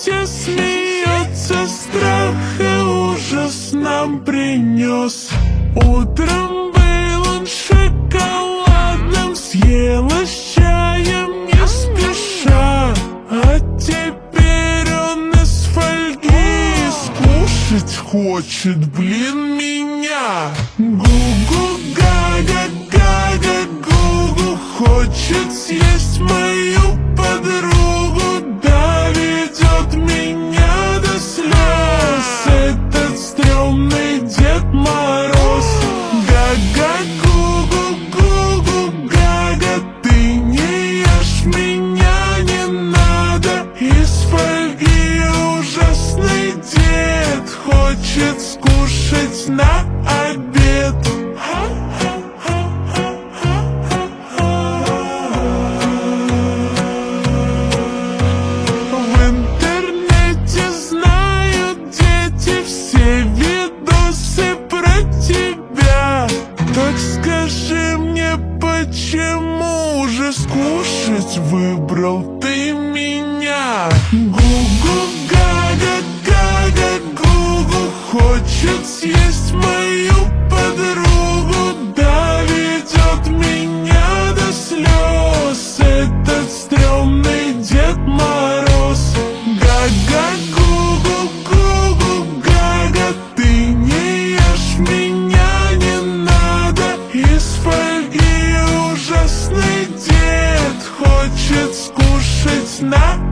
интернете смеется, страх и ужас нам принес. Утром был он шоколадным, съела с чаем не спеша, а теперь он из фольги скушать хочет, блин, меня. Гугу, гага, гага, гугу хочет съесть мою подругу, доведет меня до слез этот стрёмный Дед Мороз. Гага, гугу, гугу, гага, ты не ешь меня, не надо. Из фольги ужасный дед хочет скушать на обед. В интернете знают дети все видосы про тебя. Так скажи мне, почему же скушать выбрал ты меня? Гугу, гага, гага, гугу хочет съесть мою подругу, доведет меня до слез этот стрёмный Дед Мороз. Гага, гугу, гугу, гага, ты не ешь меня, не надо. Из фольги ужасный дед хочет скушать на